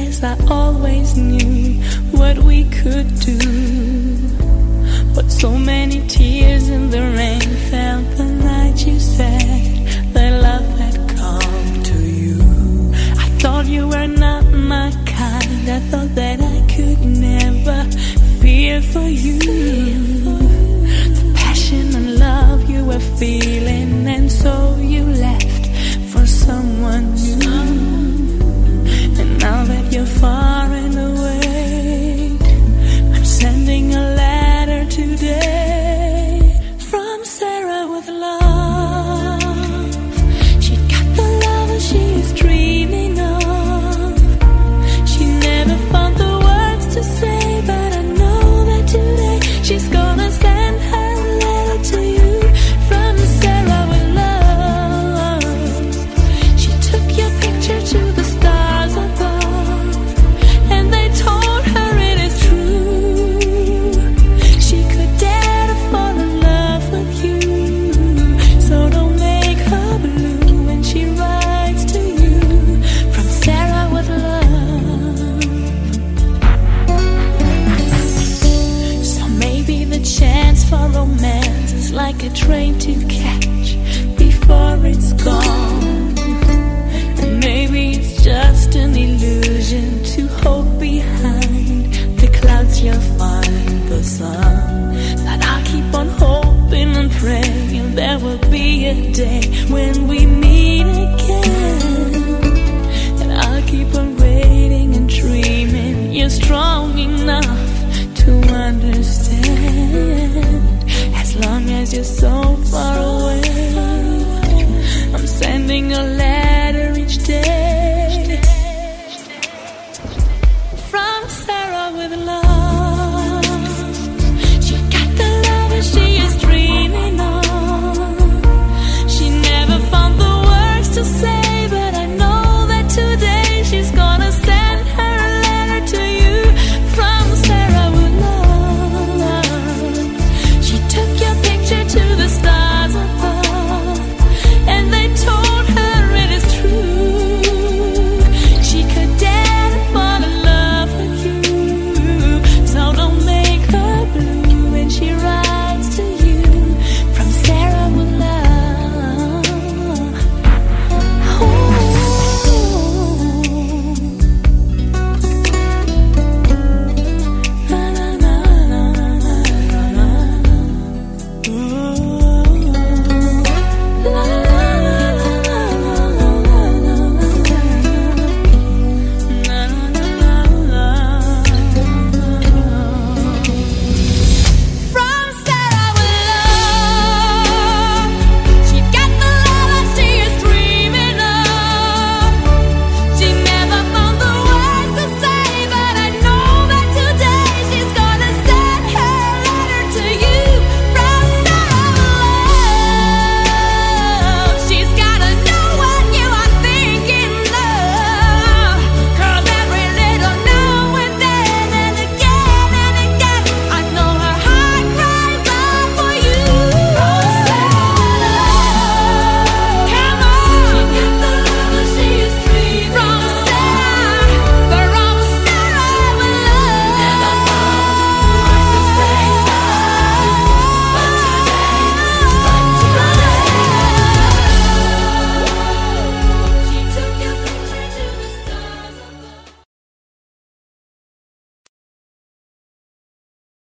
Yes, I always knew what we could do, but so many tears in the rain fell the night you said that love had come to you. I thought you were not my kind. I thought that I could never fear for you. The passion and love you were feeling, and so you left for someone new. And now that you're far and away, I'm sending a letter today from Sarah with love. She got the love she is dreaming of. She never found the words to say, but I know that today she's gonna send her letter to you from Sarah with love. She took your picture to the stars above, and they told her it is true. She could dare to fall in love with you, so don't make her blue when she writes to you from Sarah with love. So maybe the chance for romance is like a train to catch.